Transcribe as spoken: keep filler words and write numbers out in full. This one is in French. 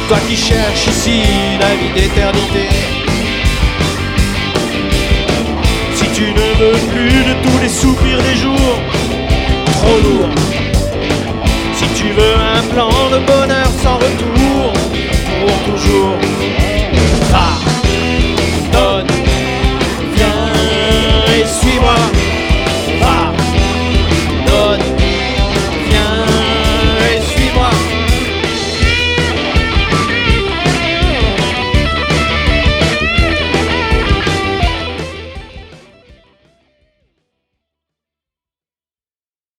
toi qui cherches ici la vie d'éternité. Si tu ne veux plus de tous les soupirs des jours trop lourds, si tu veux un plan de bonheur sans retour pour toujours, va.